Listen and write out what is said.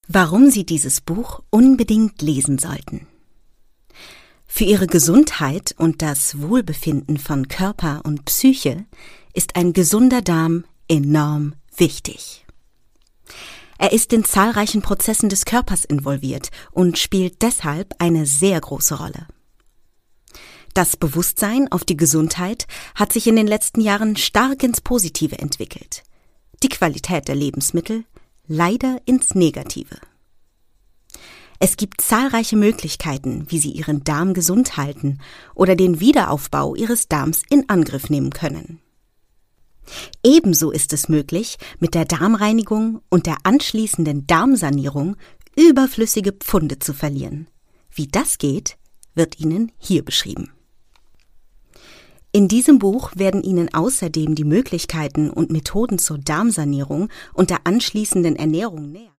Warum Sie dieses Buch unbedingt lesen sollten. Für Ihre Gesundheit und das Wohlbefinden von Körper und Psyche ist ein gesunder Darm enorm wichtig. Er ist in zahlreichen Prozessen des Körpers involviert und spielt deshalb eine sehr große Rolle. Das Bewusstsein auf die Gesundheit hat sich in den letzten Jahren stark ins Positive entwickelt. Die Qualität der Lebensmittel leider ins Negative. Es gibt zahlreiche Möglichkeiten, wie Sie Ihren Darm gesund halten oder den Wiederaufbau Ihres Darms in Angriff nehmen können. Ebenso ist es möglich, mit der Darmreinigung und der anschließenden Darmsanierung überflüssige Pfunde zu verlieren. Wie das geht, wird Ihnen hier beschrieben. In diesem Buch werden Ihnen außerdem die Möglichkeiten und Methoden zur Darmsanierung und der anschließenden Ernährung näher.